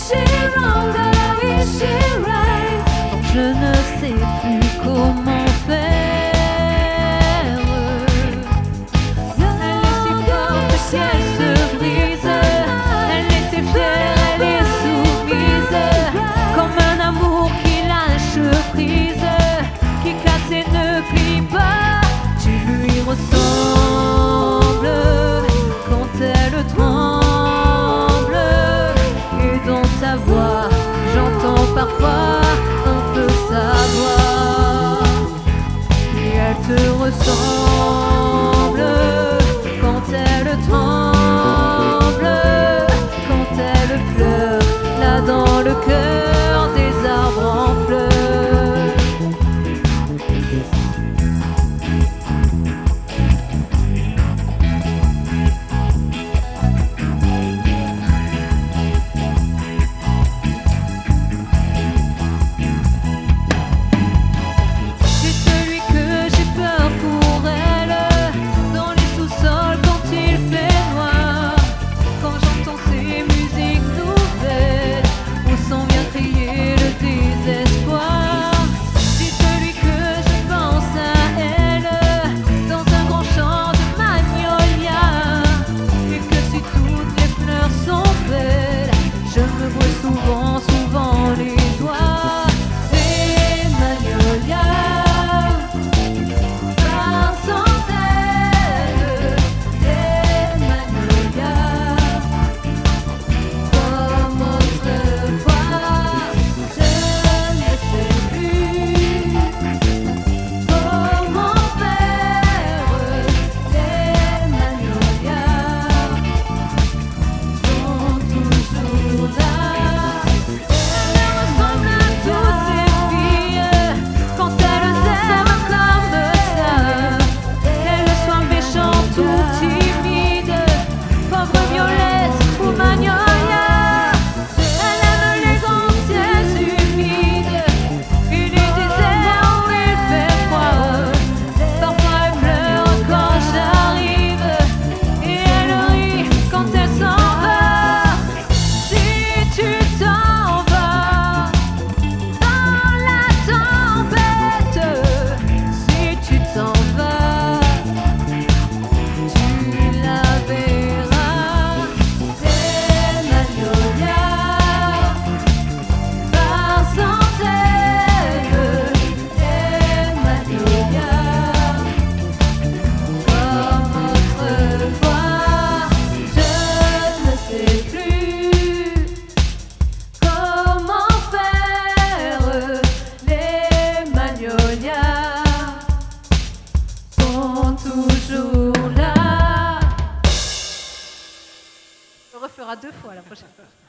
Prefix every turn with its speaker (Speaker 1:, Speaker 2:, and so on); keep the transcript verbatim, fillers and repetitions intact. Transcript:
Speaker 1: she wrong or is she right? Donc je ne sais plus comment faire. Elle est si forte qu'elle se brise. Elle était fière, elle est soumise. Comme un amour qui lâche prise, qui casse et ne plie pas. Tu lui ressembles quand elle tremble. Et dans ta voix, j'entends parfois un peu sa voix. Et elle te ressemble quand elle tremble, quand elle pleure, là dans le cœur des arbres en fleurs. Souvent, souvent les doigts des magnolias par centaines, des magnolias comme autrefois. Je ne sais plus comment faire. Les magnolias sont toujours là. Toujours là. On le refera deux fois la prochaine fois.